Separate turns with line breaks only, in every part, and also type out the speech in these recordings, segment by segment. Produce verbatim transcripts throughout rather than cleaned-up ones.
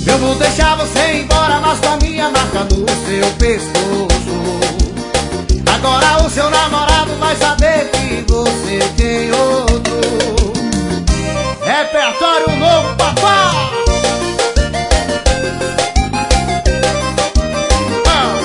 Eu vou deixar você ir embora, mas com a minha marca no seu pescoço. Agora o seu namorado vai saber que você tem outro. Repertório novo, papai! Ah.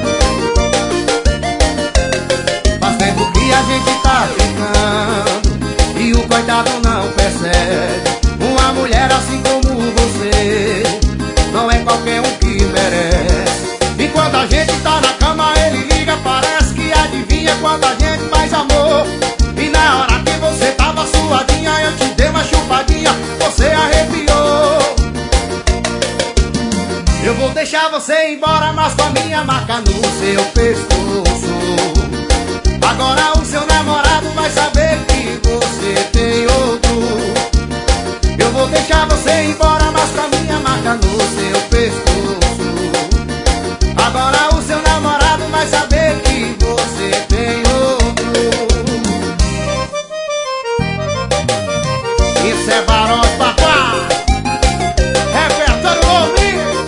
Faz tempo que a gente tá ficando e o coitado não percebe. Uma mulher assim como você não é qualquer um que merece. E quando a gente tá na cama ele liga, parece que adivinha quando a gente faz amor. E na hora que você tava suadinha, eu te dei uma chupadinha, você arrepiou. Eu vou deixar você ir embora, mas com a minha marca no seu pescoço. Agora o seu namorado vai saber que você tem outro. Eu vou deixar você ir embora, mas com a minha marca no seu pescoço. Agora o seu namorado vai saber que você tem outro. Isso é Barão Papá. Repertório novinho.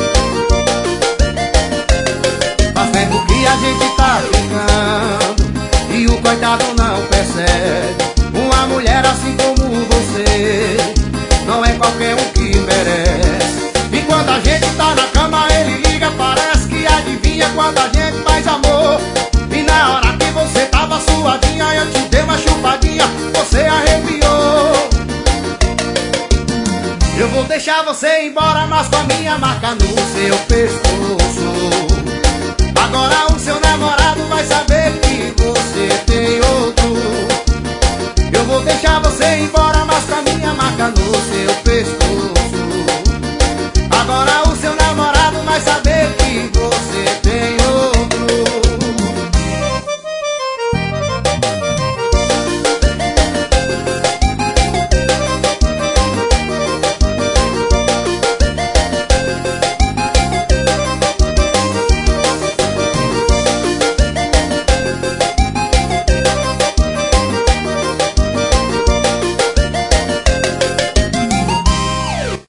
Faz tempo que a gente tá ficando e o coitado não percebe. Uma mulher assim como você não é qualquer um que merece. E quando a gente tá na cama ele liga, parece que adivinha quando a gente faz amor. E na hora que você tava suadinha, eu te dei uma chupadinha, você arrepiou. Eu vou deixar você ir embora, mas com a minha marca no seu pescoço. Agora o seu namorado vai saber que você tem outro. Eu vou deixar você ir embora, mas com a minha marca no seu pescoço.